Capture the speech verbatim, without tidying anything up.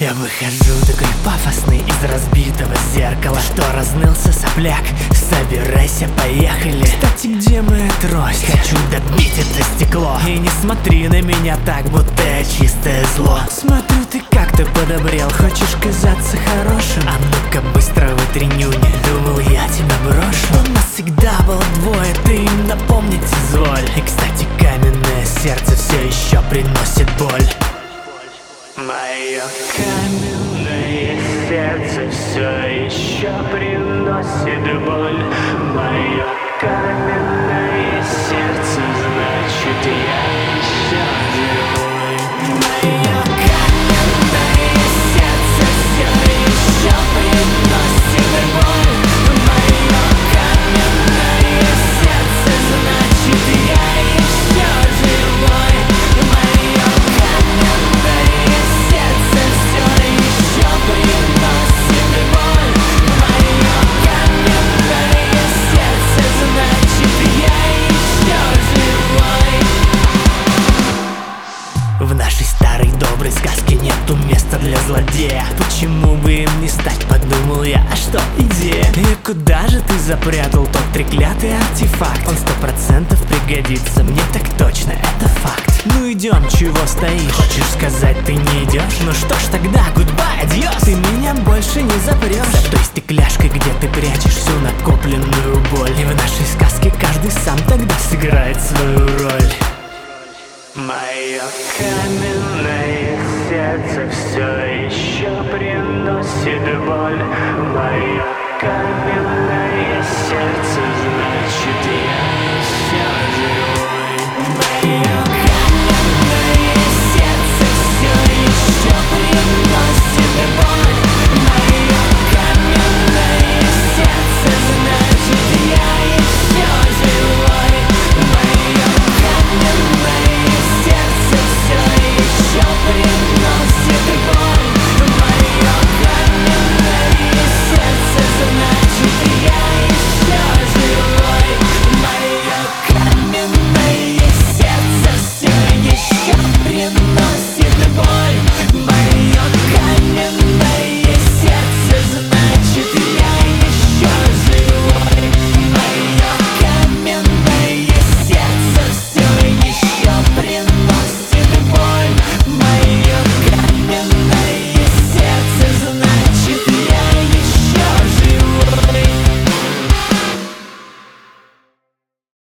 Я выхожу такой пафосный из разбитого зеркала. Что разнылся, сопляк? Собирайся, поехали. Кстати, где моя трость? Хочу добить это стекло. И не смотри на меня так, будто я чистое зло. Смотрю, ты как-то подобрел, хочешь казаться хорошим? А ну-ка быстро вытри нюни, думал, я тебя брошу. У нас всегда было двое, ты им напомнить изволь. И, кстати, каменное сердце все еще приносит боль. Мое каменное сердце все еще приносит боль. Мое каменное сердце, значит, я еще живой. Мое каменное сердце все еще приносит боль. Мое каменное сердце, значит, я еще живой. Мое каменное сердце все еще приносит боль. Мое каменное сердце, значит, я еще живой. В нашей старой доброй сказке нету места для злодея. Почему бы им не стать, подумал я, а что идея? И куда же ты запрятал тот треклятый артефакт? Он сто процентов пригодится, мне так точно, это факт. Ну идем, чего стоишь? Хочешь сказать, ты не идешь? Ну что ж тогда, гудбай, адьос. Ты меня больше не запрешь за той стекляшкой, где ты прячешь всю накопленную боль. И в нашей сказке каждый сам тогда сыграет свою роль. Мое каменное сердце все еще приносит боль. Мое каменное сердце, значит, я